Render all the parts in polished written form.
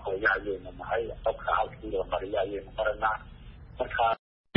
hooyo ayaynu nahay, dadka halkii la mariyo ayaynu maranaa. Marka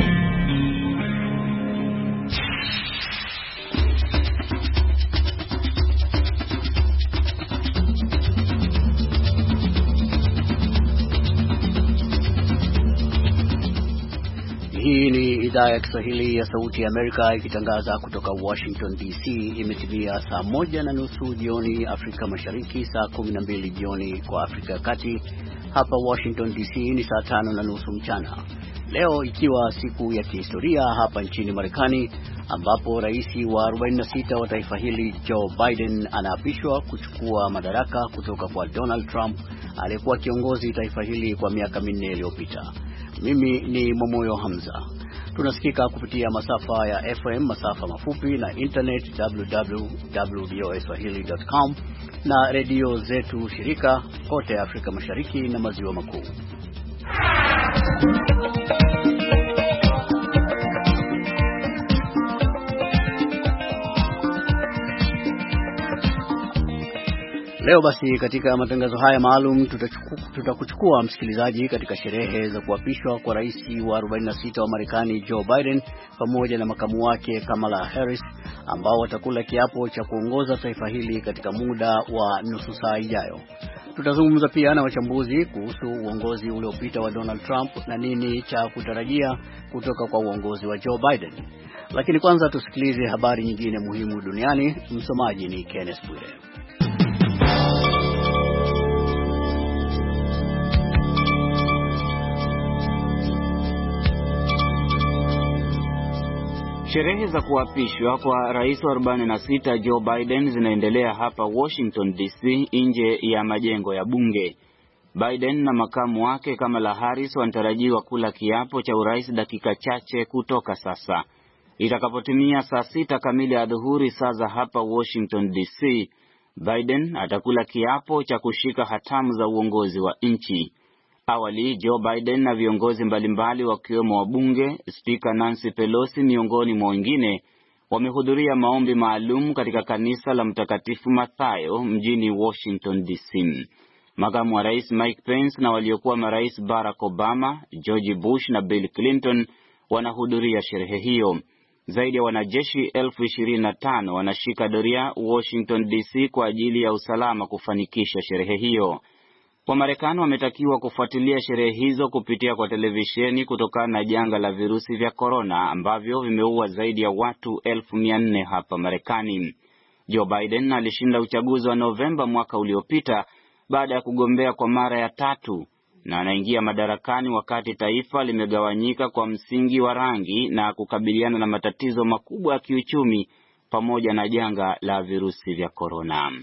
Hii ni idhaa ya Kiswahili ya Sauti ya Amerika ikitangaza kutoka Washington DC. Imetimia saa 1:30 jioni Afrika Mashariki, saa 12 jioni kwa Afrika ya Kati. Hapa Washington DC ni saa 5:30 mchana. Leo ikiwa siku ya kihistoria hapa nchini Marekani, ambapo rais wa 46 wa taifa hili Joe Biden anaapishwa kuchukua madaraka kutoka kwa Donald Trump aliyekuwa kiongozi taifa hili kwa miaka 4 iliyopita. Mimi ni Momoyo Hamza. Tunasikika kupitia masafa ya FM, masafa mafupi na internet www.voaswahili.com na redio zetu shirika kote Afrika Mashariki na Maziwa Makuu. Leo basi katika matangazo haya maalum tutakuchukua msikilizaji katika sherehe za kuapishwa kwa rais wa 46 wa Marekani Joe Biden pamoja na makamu wake Kamala Harris, ambao watakula kiapo cha kuongoza taifa hili katika muda wa nusu saa ijayo. Tutazungumza pia na wachambuzi kuhusu uongozi uliopita wa Donald Trump na nini cha kutarajia kutoka kwa uongozi wa Joe Biden. Lakini kwanza tusikilize habari nyingine muhimu duniani. Msomaji ni Kenneth Bwire. Sherehe za kuapishwa kwa rais wa 46 Joe Biden zinaendelea hapa Washington DC nje ya majengo ya bunge. Biden na makamu wake Kamala Harris wanatarajiwa kula kiapo cha urais dakika chache kutoka sasa. Itakapotimia saa 6 kamili adhuhuri saa za hapa Washington DC, Biden atakula kiapo cha kushika hatamu za uongozi wa nchi. Awali, Joe Biden na viongozi mbalimbali wakiwemo wabunge, Speaker Nancy Pelosi miongoni mwa wengine, wamehudhuria maombi maalum katika kanisa la Mtakatifu Mathayo mjini Washington DC. Makamu wa rais Mike Pence na waliokuwa marais Barack Obama, George Bush na Bill Clinton wanahudhuria sherehe hiyo. Zaidi ya wanajeshi 25,000 wanashika doria Washington DC kwa ajili ya usalama kufanikisha sherehe hiyo. Wamarekani wametakiwa kufuatilia sherehe hizo kupitia kwa televisheni kutokana na janga la virusi vya korona ambavyo vimeua zaidi ya watu 400,000 hapa Marekani. Joe Biden alishinda uchaguzi wa Novemba mwaka uliopita baada ya kugombea kwa mara ya 3 na anaingia madarakani wakati taifa limegawanyika kwa msingi wa rangi na kukabiliana na matatizo makubwa ya kiuchumi pamoja na janga la virusi vya korona.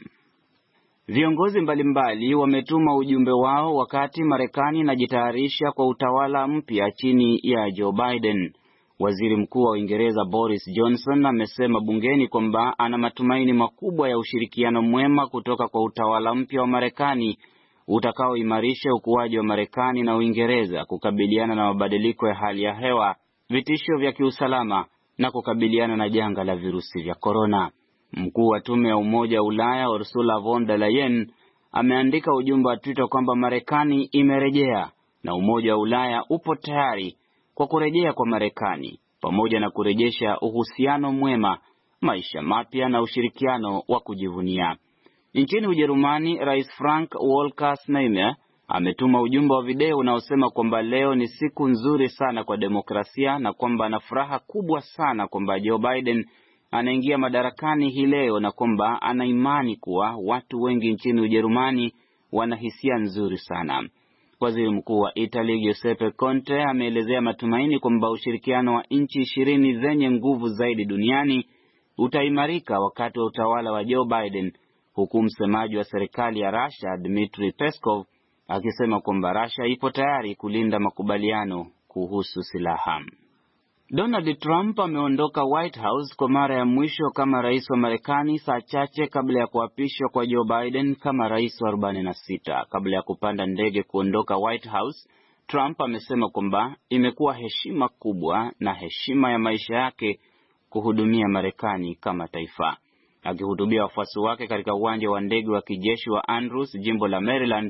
Viongozi mbalimbali wametuma ujumbe wao wakati Marekani inajitayarisha kwa utawala mpya chini ya Joe Biden. Waziri Mkuu wa Uingereza Boris Johnson amesema bungeni kwamba ana matumaini makubwa ya ushirikiano mwema kutoka kwa utawala mpya wa Marekani utakaoimarisha ukuaji wa Marekani na Uingereza kukabiliana na mabadiliko ya hali ya hewa, vitisho vya kiusalama na kukabiliana na janga la virusi vya korona. Mkuu wa tume ya Umoja wa Ulaya Ursula von der Leyen ameandika ujumbe wa Twitter kwamba Marekani imerejea na Umoja wa Ulaya upo tayari kwa kurejea kwa Marekani pamoja na kurejesha uhusiano mwema, maisha mapya na ushirikiano wa kujivunia. Nchini Ujerumani, Rais Frank Walter Steinmeier ametuma ujumbe wa video unaosema kwamba leo ni siku nzuri sana kwa demokrasia na kwamba ana furaha kubwa sana kwamba Joe Biden anaingia madarakani hii leo na kwamba ana imani kuwa watu wengi nchini Ujerumani wana hisia nzuri sana. Waziri Mkuu wa Italy Giuseppe Conte ameelezea matumaini kwamba ushirikiano wa nchi 20 zenye nguvu zaidi duniani utaimarika wakati wa utawala wa Joe Biden, huku msemaji wa serikali ya Russia Dmitry Peskov akisema kwamba Russia ipo tayari kulinda makubaliano kuhusu silaha. Donald Trump ameondoka White House kwa mara ya mwisho kama rais wa Marekani saa chache kabla ya kuapishwa kwa Joe Biden kama rais wa 46. Kabla ya kupanda ndege kuondoka White House, Trump amesema kwamba imekuwa heshima kubwa na heshima ya maisha yake kuhudumia Marekani kama taifa. Akihutubia wafuasi wake katika uwanja wa ndege wa kijeshi wa Andrews, jimbo la Maryland,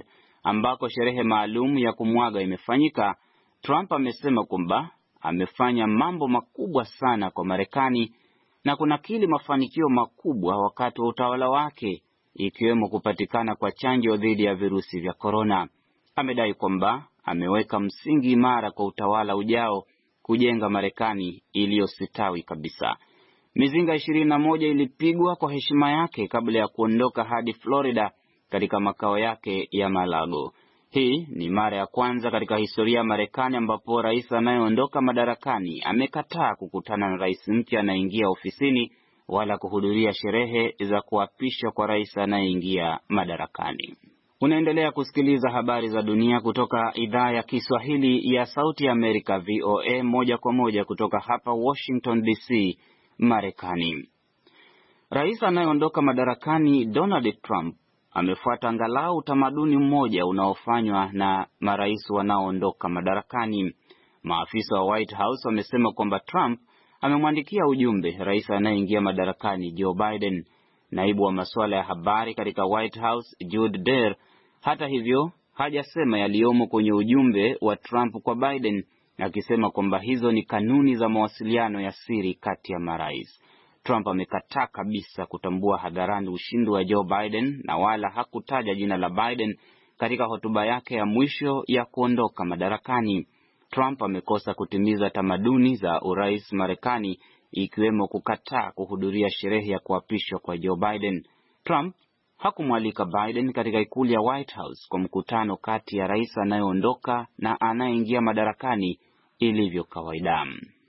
ambako sherehe maalum ya kumwaga imefanyika, Trump amesema kwamba amefanya mambo makubwa sana kwa Marekani na kunakili mafanikio makubwa wakati wa utawala wake, ikiwemo kupatikana kwa chanjo dhidi ya virusi vya korona. Amedai kwamba ameweka msingi imara kwa utawala ujao kujenga Marekani iliyositawi kabisa. Mizinga 21 ilipigwa kwa heshima yake kabla ya kuondoka hadi Florida katika makao yake ya Mar-a-Lago. Hii ni mara ya kwanza katika historia ya Marekani ambapo rais anayeondoka madarakani amekataa kukutana na rais mpya anayeingia ofisini wala kuhudhuria sherehe za kuapishwa kwa rais anayeingia madarakani. Unaendelea kusikiliza habari za dunia kutoka idhaa ya Kiswahili ya Sauti ya Amerika, VOA, moja kwa moja kutoka hapa Washington DC, Marekani. Rais anayeondoka madarakani Donald Trump amefuata angalau utamaduni mmoja unaofanywa na marais wanaoondoka madarakani. Maafisa wa White House wamesema kwamba Trump amemwandikia ujumbe rais anayeingia madarakani Joe Biden. Naibu wa masuala ya habari katika White House Jude Deer, hata hivyo, hajasema yaliyomo kwenye ujumbe wa Trump kwa Biden, akisema kwamba hizo ni kanuni za mawasiliano ya siri kati ya marais. Trump amekataa kabisa kutambua hadharani ushindi wa Joe Biden na wala hakutaja jina la Biden katika hotuba yake ya mwisho ya kuondoka madarakani. Trump amekosa kutimiza tamaduni za urais Marekani, ikiwemo kukataa kuhudhuria sherehe ya kuapishwa kwa Joe Biden. Trump hakumwalika Biden katika ikulu ya White House kwa mkutano kati ya rais anayeondoka na anayeingia madarakani ilivyo kawaida.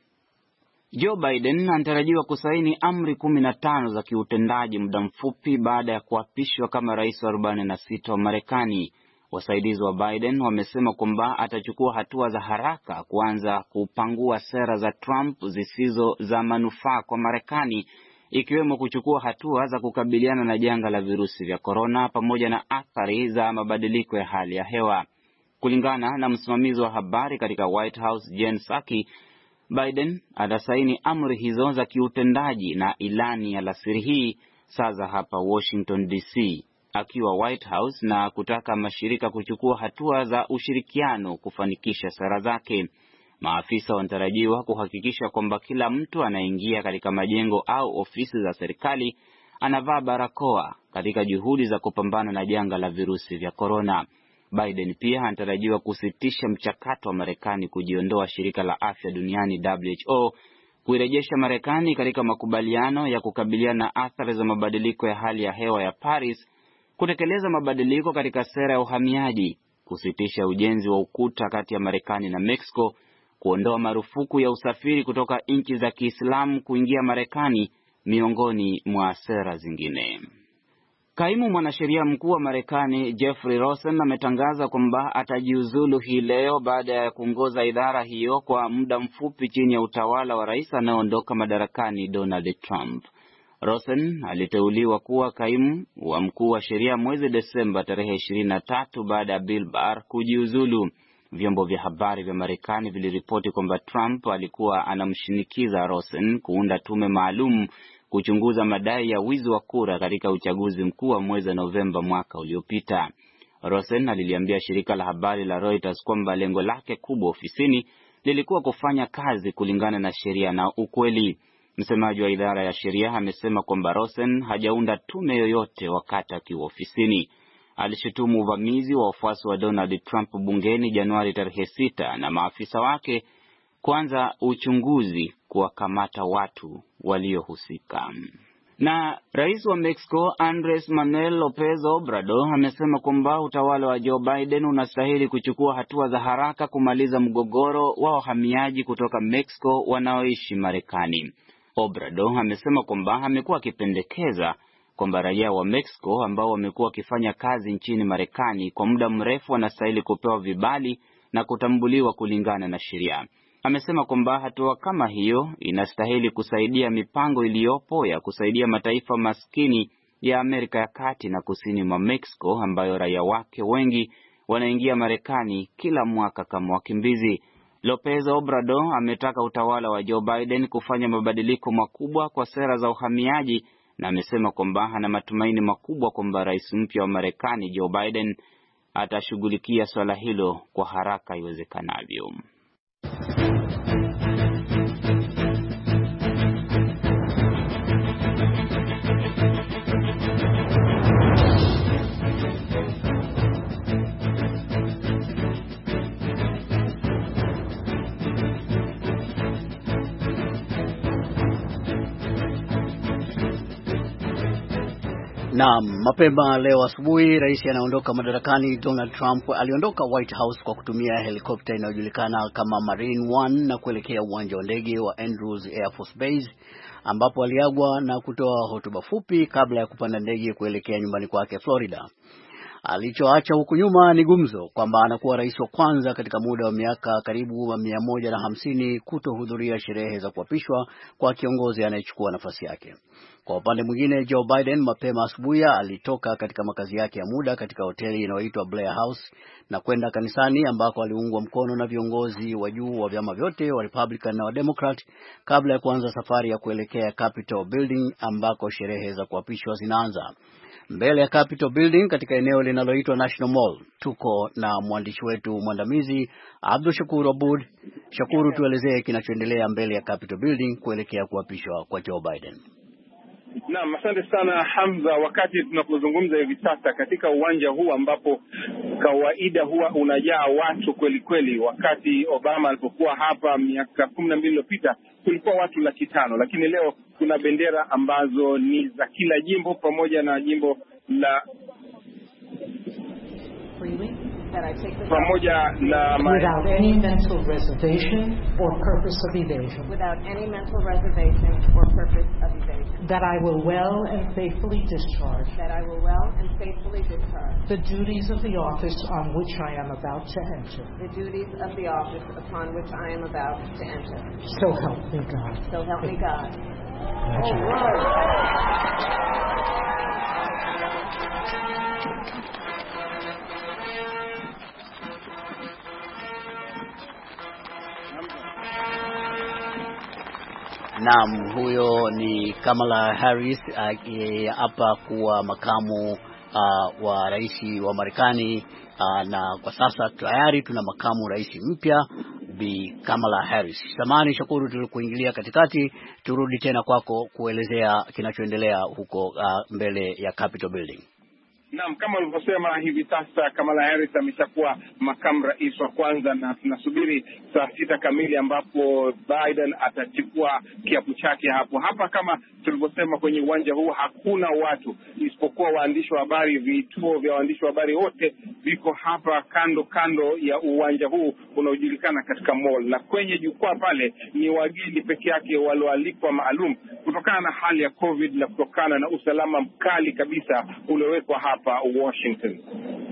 Joe Biden anatarajiwa kusaini amri 15 za kiutendaji muda mfupi baada ya kuapishwa kama rais wa 46 wa Marekani. Wasaidizi wa Biden wamesema kwamba atachukua hatua za haraka kuanza kupangua sera za Trump zisizo za manufaa kwa Marekani, ikiwemo kuchukua hatua za kukabiliana na janga la virusi vya korona pamoja na athari za mabadiliko ya hali ya hewa. Kulingana na msimamizi wa habari katika White House Jen Psaki, Biden atasaini amri hizo za kiutendaji na ilani ya alasiri hii saa za hapa Washington DC akiwa White House, na kutaka mashirika kuchukua hatua za ushirikiano kufanikisha sera zake. Maafisa wanatarajiwa kuhakikisha kwamba kila mtu anaingia katika majengo au ofisi za serikali anavaa barakoa katika juhudi za kupambana na janga la virusi vya korona. Biden pia anatarajiwa kusitisha mchakato wa Marekani kujiondoa shirika la afya duniani WHO, kuirejesha Marekani katika makubaliano ya kukabiliana na athari za mabadiliko ya hali ya hewa ya Paris, kutekeleza mabadiliko katika sera ya uhamiaji, kusitisha ujenzi wa ukuta kati ya Marekani na Mexico, kuondoa marufuku ya usafiri kutoka nchi za Kiislamu kuingia Marekani, miongoni mwa sera zingine. Kaimu mwanasheria mkuu wa Marekani Jeffrey Rosen ametangaza kwamba atajiuzulu hii leo baada ya kuongoza idara hiyo kwa muda mfupi chini ya utawala wa rais anayeondoka madarakani Donald Trump. Rosen aliteuliwa kuwa kaimu wa mkuu wa sheria mwezi Desemba tarehe 23 baada ya Bill Barr kujiuzulu. Vyombo vya habari vya Marekani viliripoti kwamba Trump alikuwa anamshinikiza Rosen kuunda tume maalum kuchunguza madai ya wizi wa kura katika uchaguzi mkuu wa mwezi Novemba mwaka uliopita. Rosen aliliambia shirika la habari la Reuters kwamba lengo lake kubwa ofisini lilikuwa kufanya kazi kulingana na sheria na ukweli. Msemaji wa idara ya sheria amesema kwamba Rosen hajaunda tume yoyote wakati akiwa ofisini. Alishutumu uvamizi wa wafuasi wa Donald Trump bungeni Januari tarehe 6 na maafisa wake kuanza uchunguzi kuwakamata watu waliohusika. Na rais wa Mexico Andres Manuel Lopez Obrador amesema kwamba utawala wa Joe Biden unastahili kuchukua hatua za haraka kumaliza mgogoro wa wahamiaji kutoka Mexico wanaoishi Marekani. Obrador amesema kwamba amekuwa akipendekeza kwamba raia wa Mexico ambao wamekuwa wakifanya kazi nchini Marekani kwa muda mrefu wanastahili kupewa vibali na kutambuliwa kulingana na sheria. Amesema kwamba hatua kama hiyo inastahili kusaidia mipango iliyopo ya kusaidia mataifa maskini ya Amerika ya Kati na kusini mwa Mexico ambayo raia wake wengi wanaingia Marekani kila mwaka kama wakimbizi. Lopez Obrador ametaka utawala wa Joe Biden kufanya mabadiliko makubwa kwa sera za uhamiaji na amesema kwamba ana matumaini makubwa kwamba rais mpya wa Marekani Joe Biden atashughulikia swala hilo kwa haraka iwezekanavyo. Na mapema leo asubuhi rais anaondoka madarakani Donald Trump aliondoka White House kwa kutumia helikopta inayojulikana kama Marine One na kuelekea uwanja wa ndege wa Andrews Air Force Base ambapo aliagwa na kutoa hotuba fupi kabla ya kupanda ndege kuelekea nyumbani kwake Florida. Alichoacha huku nyuma ni gumzo kwamba anakuwa rais wa kwanza katika muda wa miaka karibu 150 kutohudhuria sherehe za kuapishwa kwa kiongozi anayechukua nafasi yake. Kwa upande mwingine, Joe Biden mapema asubuhi alitoka katika makazi yake ya muda katika hoteli inayoitwa Blair House na kwenda kanisani ambako aliungwa mkono na viongozi wa juu wa vyama vyote wa Republican na wa Democrat kabla ya kuanza safari ya kuelekea Capitol Building ambako sherehe za kuapishwa zinaanza. Mbele ya Capitol Building katika eneo linaloitwa National Mall tuko na mwandishi wetu mwandamizi Abdul Shakur Abud. Shakuru, tuelezee kinachoendelea mbele ya Capitol Building kuelekea kuapishwa kwa Joe Biden. Naam, asante sana Hamza. Wakati tunapozungumza hivi sasa katika uwanja huu ambapo kawaida huwa unajaa watu kweli kweli, wakati Obama alipokuwa hapa miaka 12 iliyopita kulikuwa watu 500,000, lakini leo kuna bendera ambazo ni za kila jimbo pamoja na jimbo la pamoja na without any mental reservation or purpose of evasion. Without any mental reservation or purpose of evasion. That I will well and faithfully discharge. That I will well and faithfully discharge. The duties of the office on which I am about to enter. The duties of the office upon which I am about to enter. So help me God. So help me God. Naam, huyo ni Kamala Harris hapa kuwa makamu wa rais wa Marekani, na kwa sasa tayari tuna makamu rais mpya Bi Kamala Harris. Samahani Shakuru, tulikuingilia katikati, turudi tena kwako kuelezea kinachoendelea huko mbele ya Capitol Building. Naam, kama ulivyosema hivi sasa Kamala Harris ameshakuwa makamu rais wa kwanza na tunasubiri saa 6 kamili ambapo Biden atachukua kiapo chake hapo. Hapa kama tulivyosema kwenye uwanja huu hakuna watu isipokuwa waandishi wa habari. Vituo vya waandishi wa habari wote viko hapa kando ya uwanja huu unaojulikana katika mall, na kwenye jukwaa pale ni wageni peke yake walioalikwa maalum kutokana na hali ya COVID na kutokana na usalama mkali kabisa uliowekwa hapa Washington.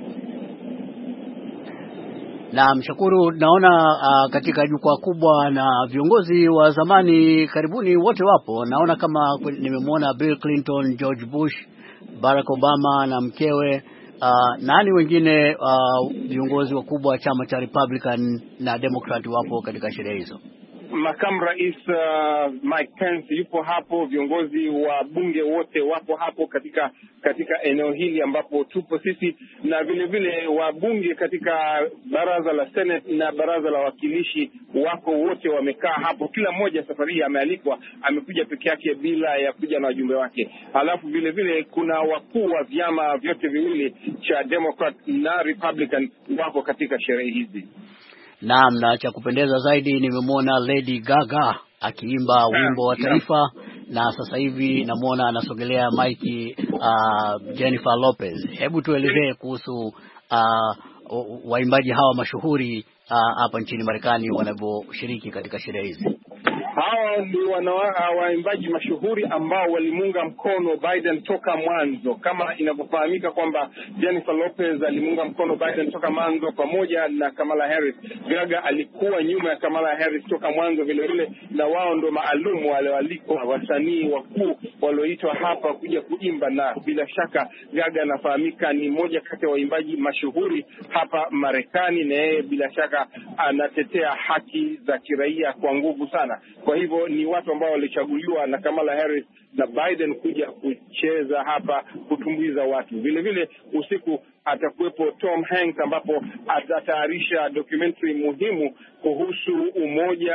Naam, Shakuru, naona katika jukwaa kubwa na viongozi wa zamani karibuni wote wapo. Naona kama nimemwona Bill Clinton, George Bush, Barack Obama na mkewe, nani wengine viongozi wakubwa wa chama cha Republican na Democrat wapo katika sherehe hizo? Makamu rais Mike Pence yupo hapo, viongozi wa bunge wote wapo hapo katika eneo hili ambapo tupo sisi, na vile vile wabunge katika baraza la Senate na baraza la wakilishi wako wote wamekaa hapo. Kila mmoja safari hii amealikwa, amekuja peke yake bila ya kuja na wajumbe wake. Alafu vile vile kuna wakuu wa vyama vyote viwili cha Democrat na Republican wako katika sherehe hizi. Naam, na cha kupendeza zaidi nimemwona Lady Gaga akiimba wimbo wa taifa, na sasa hivi namuona anasogelea maiki Jennifer Lopez. Hebu tuelezee kuhusu waimbaji hawa mashuhuri hapa nchini Marekani wanavyoshiriki katika sherehe hizi. Hawa ni waimbaji mashuhuri ambao walimunga mkono Biden toka mwanzo, kama inavyofahamika kwamba Jennifer Lopez alimunga mkono Biden toka mwanzo pamoja na Kamala Harris. Gaga alikuwa nyuma ya Kamala Harris toka mwanzo vile vile, na wao ndo maalum wale waliko wasanii wakuu walioitwa hapa kuja kuimba, na bila shaka Gaga anafahamika ni mmoja kati ya waimbaji mashuhuri hapa Marekani, na yeye bila shaka anatetea haki za kiraia kwa nguvu sana. Kwa hivyo ni watu ambao walichaguliwa na Kamala Harris na Biden kuja kucheza hapa, kutumbuiza watu. Vile vile usiku atakuwepo Tom Hanks, ambapo atatayarisha documentary muhimu kuhusu umoja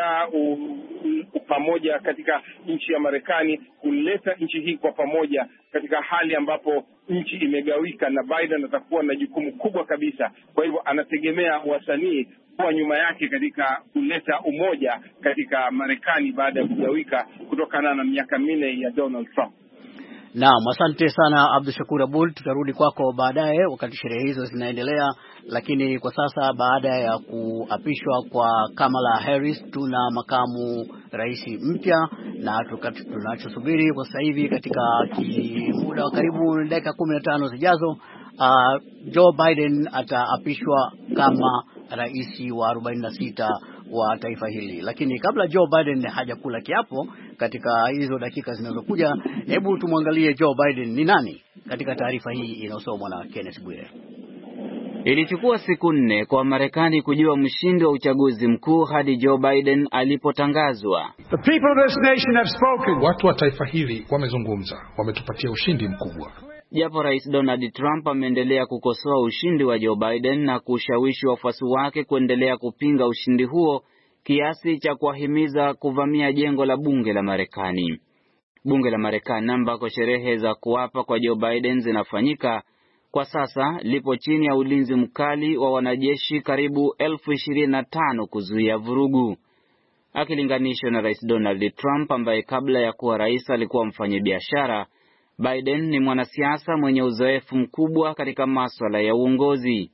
pamoja katika nchi ya Marekani, kuleta nchi hii kwa pamoja katika hali ambapo nchi imegawika, na Biden atakuwa na jukumu kubwa kabisa. Kwa hivyo anategemea wasanii kwa nyuma yake katika kuleta umoja katika Marekani baada ya kugawika kutokana na miaka 4 ya Donald Trump. Naam, asante sana Abdul Shakur Abud. Tutarudi kwako baadaye wakati sherehe hizo zinaendelea, lakini kwa sasa baada ya kuapishwa kwa Kamala Harris tuna makamu rais mpya, na tunachosubiri kwa sasa hivi katika muda wa karibu dakika 15 zijazo, Joe Biden ataapishwa kama rais wa 46 wa taifa hili. Lakini kabla Joe Biden hajakula kiapo katika hizo dakika zinazokuja, hebu tumwangalie Joe Biden ni nani katika taarifa hii inayosomwa na Kenneth Bwire. Ilichukua siku 4 kwa Marekani kujua mshindi wa uchaguzi mkuu hadi Joe Biden alipotangazwa. The people of this nation have spoken. Watu wa taifa hili wamezungumza, wametupatia ushindi mkubwa. Japo Rais Donald Trump ameendelea kukosoa ushindi wa Joe Biden na kushawishi wafuasi wake kuendelea kupinga ushindi huo kiasi cha kuwahimiza kuvamia jengo la bunge la Marekani. Bunge la Marekani ambako sherehe za kuapa kwa Joe Biden zinafanyika kwa sasa lipo chini ya ulinzi mkali wa wanajeshi karibu 25,000 kuzuia vurugu. Akilinganishwa na Rais Donald Trump ambaye kabla ya kuwa rais alikuwa mfanyabiashara, Biden ni mwanasiasa mwenye uzoefu mkubwa katika masuala ya uongozi.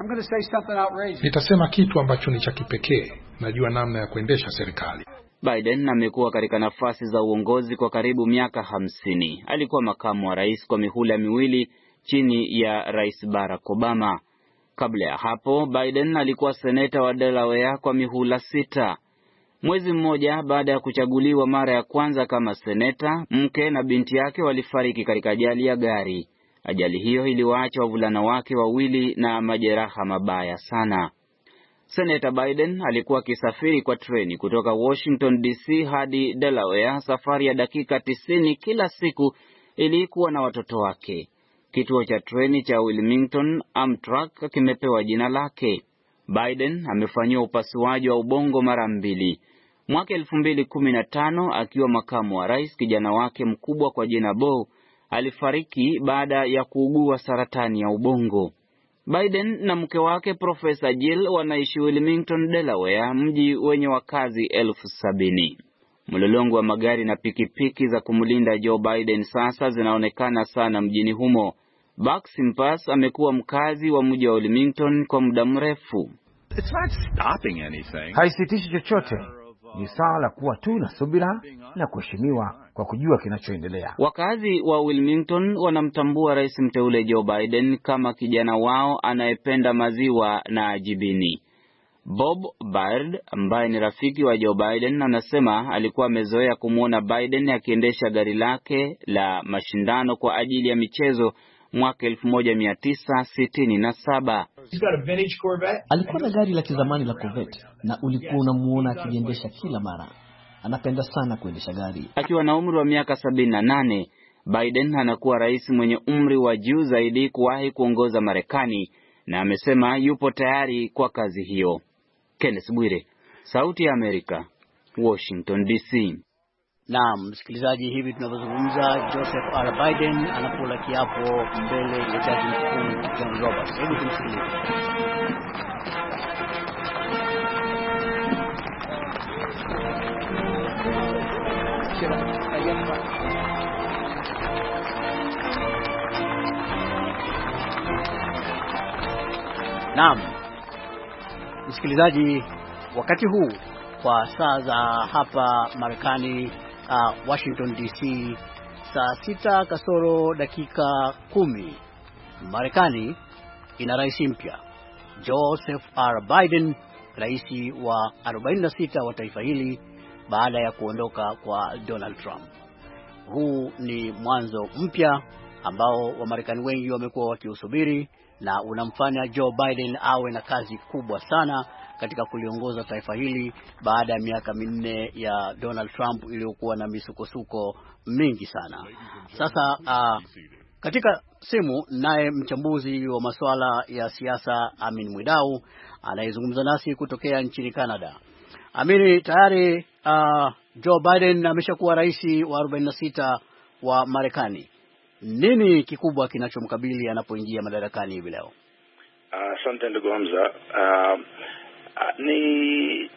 Nitasema kitu ambacho ni cha kipekee. Najua namna ya kuendesha serikali. Biden amekuwa katika nafasi za uongozi kwa karibu miaka 50. Alikuwa makamu wa rais kwa mihula miwili chini ya Rais Barack Obama. Kabla ya hapo, Biden alikuwa seneta wa Delaware kwa mihula 6. Mwezi mmoja baada ya kuchaguliwa mara ya kwanza kama seneta, mke na binti yake walifariki katika ajali ya gari. Ajali hiyo iliwaacha wavulana wake wawili na majeraha mabaya sana. Seneta Biden alikuwa akisafiri kwa treni kutoka Washington DC hadi Delaware, safari ya dakika 90 kila siku ili kuwa na watoto wake. Kituo cha treni cha Wilmington Amtrak kimepewa jina lake. Biden amefanyiwa upasuaji wa ubongo mara 2. Mwaka 2015 akiwa makamu wa rais, kijana wake mkubwa kwa jina Beau alifariki baada ya kuugua saratani ya ubongo. Biden na mke wake Profesa Jill wanaishi Wilmington, Delaware, mji wenye wakazi 70,000. Mlolongo wa magari na pikipiki za kumlinda Joe Biden sasa zinaonekana sana mjini humo. Buck Simpas amekuwa mkazi wa mji wa Wilmington kwa muda mrefu. Haisitishi chochote. Ni sawa la kuwa tu na subira na kuheshimiwa kwa kujua kinachoendelea. Wakazi wa Wilmington wanamtambua rais mteule Joe Biden kama kijana wao anayependa maziwa na jibini. Bob Byrd ambaye ni rafiki wa Joe Biden anasema alikuwa amezoea kumwona Biden akiendesha gari lake la mashindano kwa ajili ya michezo mwaka 1967. Alikuwa na gari la kizamani la Corvette na ulikuwa unamuona akiendesha kila mara. Anapenda sana kuendesha gari. Akiwa na umri wa miaka 78, Biden anakuwa rais mwenye umri wa juu zaidi kuwahi kuongoza Marekani na amesema yupo tayari kwa kazi hiyo. Kenneth Bwire, Sauti ya Amerika, Washington DC. Naam, msikilizaji, hivi tunavyozungumza Joseph R. Biden anakula kiapo mbele ya jaji mkuu John Roberts. Hebu tumsikilize. Naam, msikilizaji, wakati huu kwa saa za hapa Marekani, Washington DC, saa 6 kasoro dakika 10, Marekani ina rais mpya, Joseph R. Biden, rais wa 46 wa taifa hili baada ya kuondoka kwa Donald Trump. Huu ni mwanzo mpya ambao Wamarekani wengi wamekuwa wakiusubiri, na unamfanya Joe Biden awe na kazi kubwa sana katika kuliongoza taifa hili baada ya miaka 4 ya Donald Trump iliyokuwa na misukosuko mingi sana. Sasa katika simu naye mchambuzi wa masuala ya siasa Amin Mwidau anayezungumza nasi kutokea nchini Canada. Amini, tayari Joe Biden ameshakuwa rais wa 46 wa Marekani. Nini kikubwa kinachomkabili anapoingia madarakani hivi leo? Asante ndugu Hamza. Ni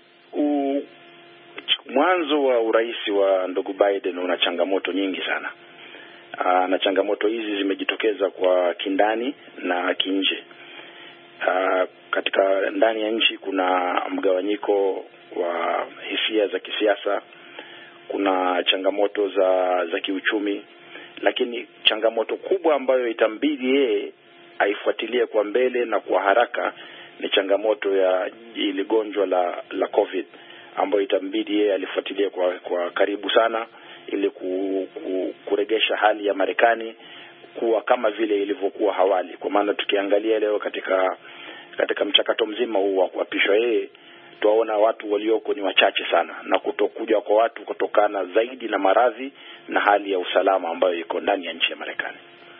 mwanzo wa urais wa ndugu Biden una changamoto nyingi sana. Na changamoto hizi zimejitokeza kwa kindani na kinje. Katika ndani ya nchi kuna mgawanyiko wa hisia za kisiasa, kuna changamoto za kiuchumi, lakini changamoto kubwa ambayo itambidi yeye aifuatilie kwa mbele na kwa haraka ni changamoto ya ile gonjwa la COVID, ambayo itambidi yeye alifuatilie kwa karibu sana ili kuregesha hali ya Marekani kuwa kama vile ilivyokuwa awali. Kwa maana tukiangalia leo katika mchakato mzima huu wa kuapishwa yeye, tuwaona watu walioko ni wachache sana, na kutokuja kwa watu kutokana zaidi na maradhi na hali ya usalama ambayo iko ndani ya nchi ya Marekani.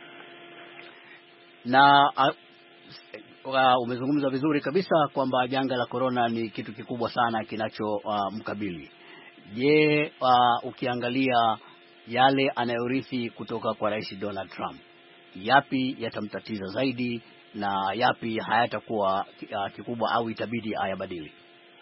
Na umezungumza vizuri kabisa kwamba janga la corona ni kitu kikubwa sana kinachomkabili. Je, ukiangalia yale anayorithi kutoka kwa Rais Donald Trump, yapi yatamtatiza zaidi na yapi hayatakuwa kikubwa au itabidi ayabadili?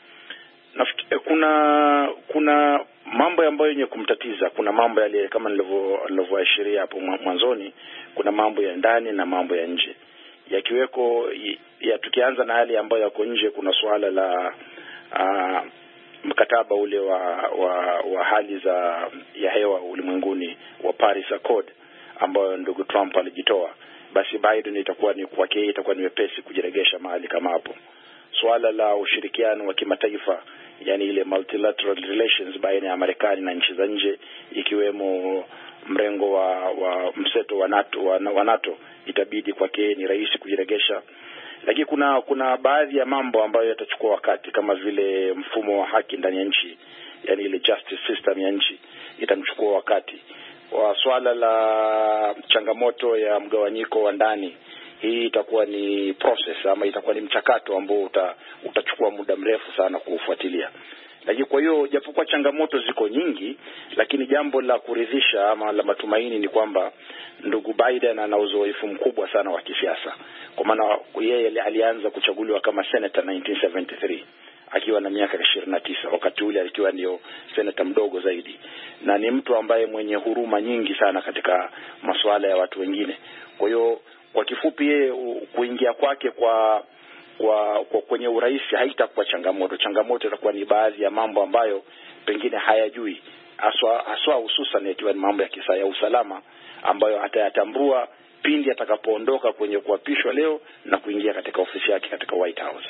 Kuna mambo ambayo yenye kumtatiza. Kuna mambo yale kama nilivyoashiria hapo mwanzoni, kuna mambo ya ndani na mambo ya nje. Yakiweko tukianza na hali ambayo yako nje, kuna swala la mkataba ule wa hali ya hewa ulimwenguni wa Paris Accord ambayo ndugu Trump alijitoa. Basi Biden itakuwa ni wepesi kujiregesha mahali kama hapo. Swala la ushirikiano wa kimataifa, yani ile multilateral relations baina ya Marekani na nchi za nje, ikiwemo mrengo wa mseto wa NATO itabidi kwake ni rahisi kujiregesha. Lakini kuna baadhi ya mambo ambayo yatachukua wakati, kama vile mfumo wa haki ndani ya nchi, yani ile justice system ya nchi itamchukua wakati. Wa swala la changamoto ya mgawanyiko wa ndani, hii itakuwa ni process ama itakuwa ni mchakato ambao utachukua muda mrefu sana kuufuatilia. Lakini kwa hiyo japokuwa changamoto ziko nyingi, lakini jambo la kuridhisha ama la matumaini ni kwamba ndugu Biden ana uzoefu mkubwa sana wa kisiasa. Kwa maana yeye alianza kuchaguliwa kama senator 1973 akiwa na miaka 29, wakati ule alikuwa ndio senator mdogo zaidi, na ni mtu ambaye mwenye huruma nyingi sana katika masuala ya watu wengine. Kwa hiyo kwa kifupi, yeye kuingia kwake kwa kwenye urais haitakuwa changamoto itakuwa ni baadhi ya mambo ambayo pengine hayajui, haswa hususan ikiwa ni mambo ya usalama ambayo atayatambua pindi atakapoondoka kwenye kuapishwa leo na kuingia katika ofisi yake katika White House.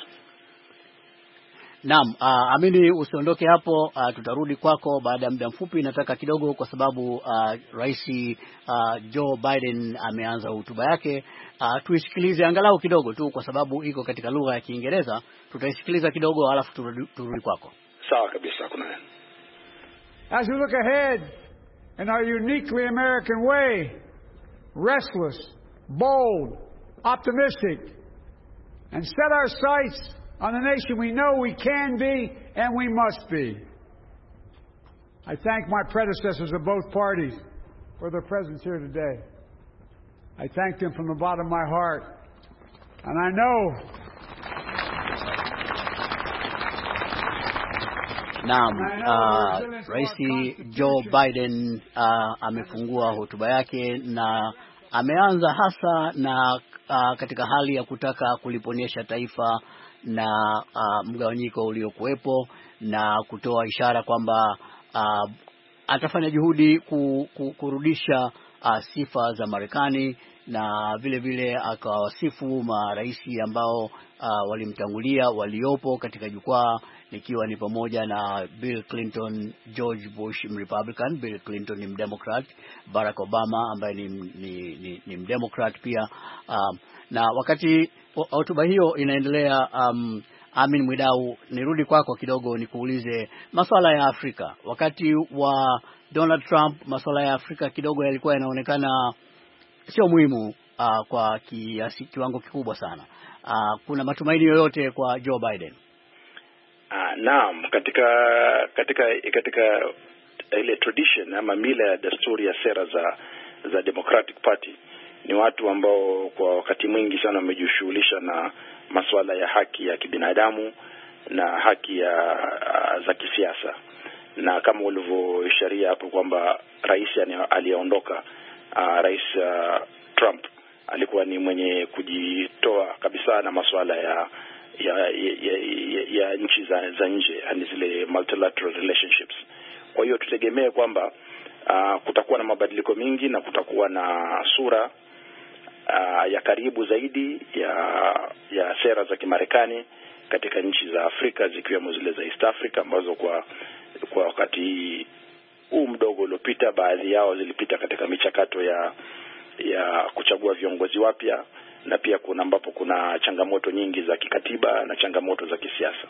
Naam, Amini, usiondoke hapo, tutarudi kwako baada ya muda mfupi. Nataka kidogo, kwa sababu Rais Joe Biden ameanza hotuba yake, tuisikilize angalau kidogo tu, kwa sababu iko katika lugha ya Kiingereza. Tutaisikiliza kidogo alafu turudi kwako. Sawa kabisa. Kuna As we look ahead in our uniquely American way, restless, bold, optimistic, and set our sights on the nation we know we can be and we must be. I thank my predecessors of both parties for their presence here today. I thank them from the bottom of my heart. And I know Rais Joe Biden amefungua hotuba yake na ameanza hasa na katika hali ya kutaka kuliponyesha taifa na mgawanyiko uliokuwepo, na kutoa ishara kwamba atafanya juhudi kurudisha sifa za Marekani, na vile vile akawasifu maraisi ambao walimtangulia waliopo katika jukwaa, nikiwa ni pamoja na Bill Clinton, George Bush Republican, Bill Clinton ni Democrat, Barack Obama ambaye ni Democrat pia. Na wakati hotuba hiyo inaendelea, Amin Mwidau, nirudi kwako kidogo nikuulize masuala ya Afrika. Wakati wa Donald Trump masuala ya Afrika kidogo yalikuwa yanaonekana sio muhimu kwa kiwango kikubwa sana. Kuna matumaini yoyote kwa Joe Biden? Naam, katika ile tradition ama mila ya desturi ya sera za Democratic Party, ni watu ambao kwa wakati mwingi sana wamejishughulisha na masuala ya haki ya kibinadamu na haki za kisiasa. Na kama ulivyoisharia hapo kwamba rais aliyeondoka, Rais Trump, alikuwa ni mwenye kujitoa kabisa na masuala ya nchi za nje, yani zile multilateral relationships. Kwa hiyo tutegemee kwamba kutakuwa na mabadiliko mengi na kutakuwa na sura ya karibu zaidi ya sera za Kimarekani katika nchi za Afrika, zikiwemo zile za East Africa ambazo kwa wakati huu mdogo uliopita baadhi yao zilipita katika michakato ya kuchagua viongozi wapya, na pia kuna changamoto nyingi za kikatiba na changamoto za kisiasa.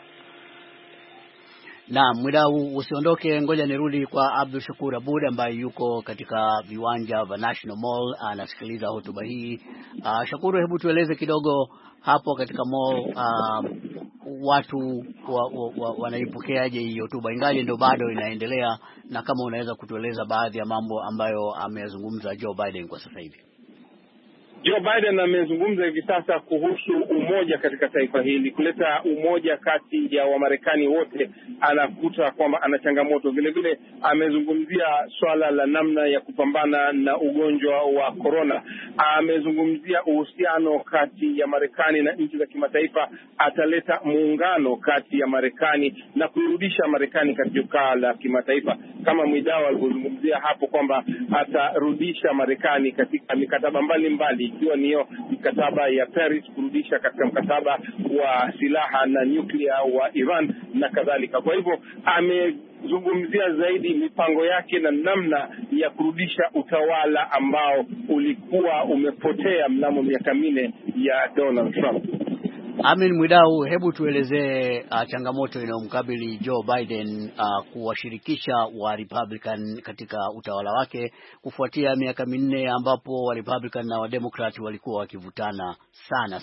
Naam, Mwidau, usiondoke, ngoja nirudi kwa Abdul Shakur Abud ambaye yuko katika viwanja vya National Mall anasikiliza hotuba hii. Shakuru, hebu tueleze kidogo hapo katika mall, watu wanaipokeaje hii hotuba, ingali ndio bado inaendelea, na kama unaweza kutueleza baadhi ya mambo ambayo ameyazungumza Joe Biden kwa sasa hivi. Joe Biden amezungumza hivi sasa kuhusu umoja katika taifa hili, kuleta umoja kati ya Wamarekani wote. Anakuta kwamba ana changamoto. Vile vile amezungumzia swala la namna ya kupambana na ugonjwa wa corona. Amezungumzia uhusiano kati ya Marekani na nchi za kimataifa. Ataleta muungano kati ya Marekani na kurudisha Marekani katika jukwaa la kimataifa, kama Mwidau alivyozungumzia hapo kwamba atarudisha Marekani katika mikataba mbalimbali, ikiwa niyo mkataba ya Paris, kurudisha katika mkataba wa silaha na nyuklia wa Iran na kadhalika. Kwa hivyo amezungumzia zaidi mipango yake na namna ya kurudisha utawala ambao ulikuwa umepotea mnamo miaka 4 ya Donald Trump. Amin Mwidau, hebu tuelezee changamoto inayomkabili Joe Biden kuwashirikisha wa Republican katika utawala wake kufuatia miaka 4 ambapo wa Republican na wa Democrat walikuwa wakivutana sana.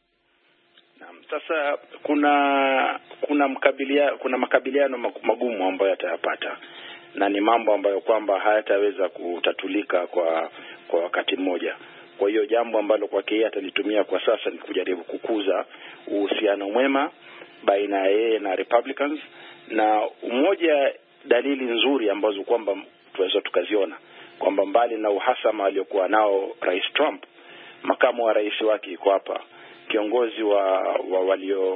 Sasa kuna makabiliano magumu ambayo atayapata, na ni mambo ambayo kwamba hayataweza kutatulika kwa wakati mmoja. Kwa hiyo jambo ambalo kwake yeye atalitumia kwa sasa ni kujaribu kukuza uhusiano mwema baina ya yeye na Republicans, na umoja dalili nzuri ambazo kwamba tuweza tukaziona kwamba mbali na uhasama aliokuwa nao Rais Trump, makamu wa rais wake yuko hapa, kiongozi wa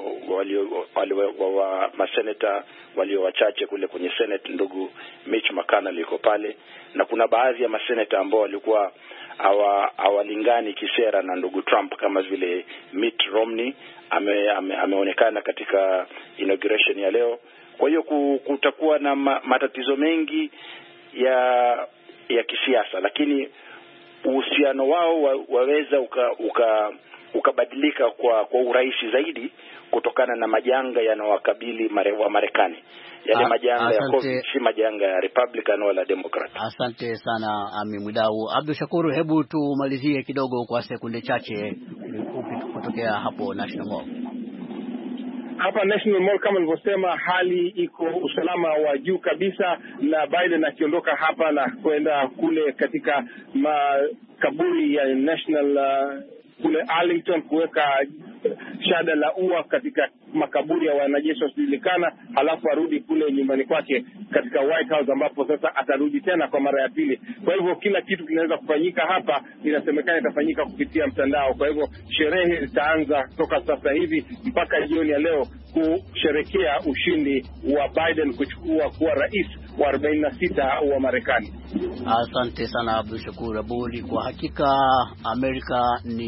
maseneta walio wachache kule kwenye Senate, ndugu Mitch McConnell yuko pale, na kuna baadhi ya maseneta ambao walikuwa hawalingani kisera na ndugu Trump kama vile Mitt Romney ameonekana katika inauguration ya leo. Kwa hiyo kutakuwa na matatizo mengi ya kisiasa, lakini uhusiano wao waweza ukabadilika kwa urahisi zaidi kutokana na majanga yanayowakabili wa Marekani. Yale majanga ya COVID si majanga ya Republican wala Democrat. Asante sana Ami Mwidau. Abdul Shakur, hebu tumalizie kidogo kwa sekunde chache kutokea hapo National Mall. Hapa National Mall, kama nilivyosema, hali iko usalama wa juu kabisa, na Biden akiondoka hapa na kwenda kule katika makaburi ya National kule Arlington kuweka shada la ua katika makaburi ya wanajeshi wasiojulikana, halafu arudi kule nyumbani kwake katika White House, ambapo sasa atarudi tena kwa mara ya pili. Kwa hivyo kila kitu kinaweza kufanyika hapa, inasemekana itafanyika kupitia mtandao. Kwa hivyo sherehe zitaanza toka sasa hivi mpaka jioni ya leo kusherekea ushindi wa Biden kuchukua kuwa rais wa 46 wa Marekani. Asante sana Abdul Shakur Abudi. Kwa hakika Amerika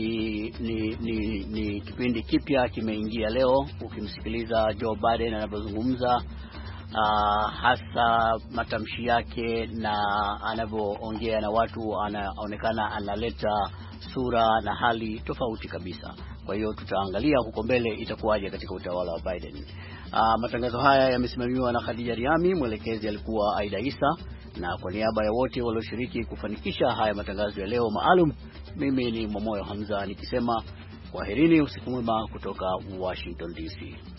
ni kipindi kipya kimeingia leo, ukimsikiliza Joe Biden anavyozungumza, hasa matamshi yake na anavyoongea na watu, anaonekana analeta sura na hali tofauti kabisa. Kwa hiyo tutaangalia huko mbele itakuwaje katika utawala wa Biden. Matangazo haya yamesimamiwa na Khadija Riami, mwelekezi alikuwa Aida Isa. Na kwa niaba ya wote walioshiriki kufanikisha haya matangazo ya leo maalum, mimi ni Momoyo Hamza nikisema kwaherini, usiku mwema kutoka Washington DC.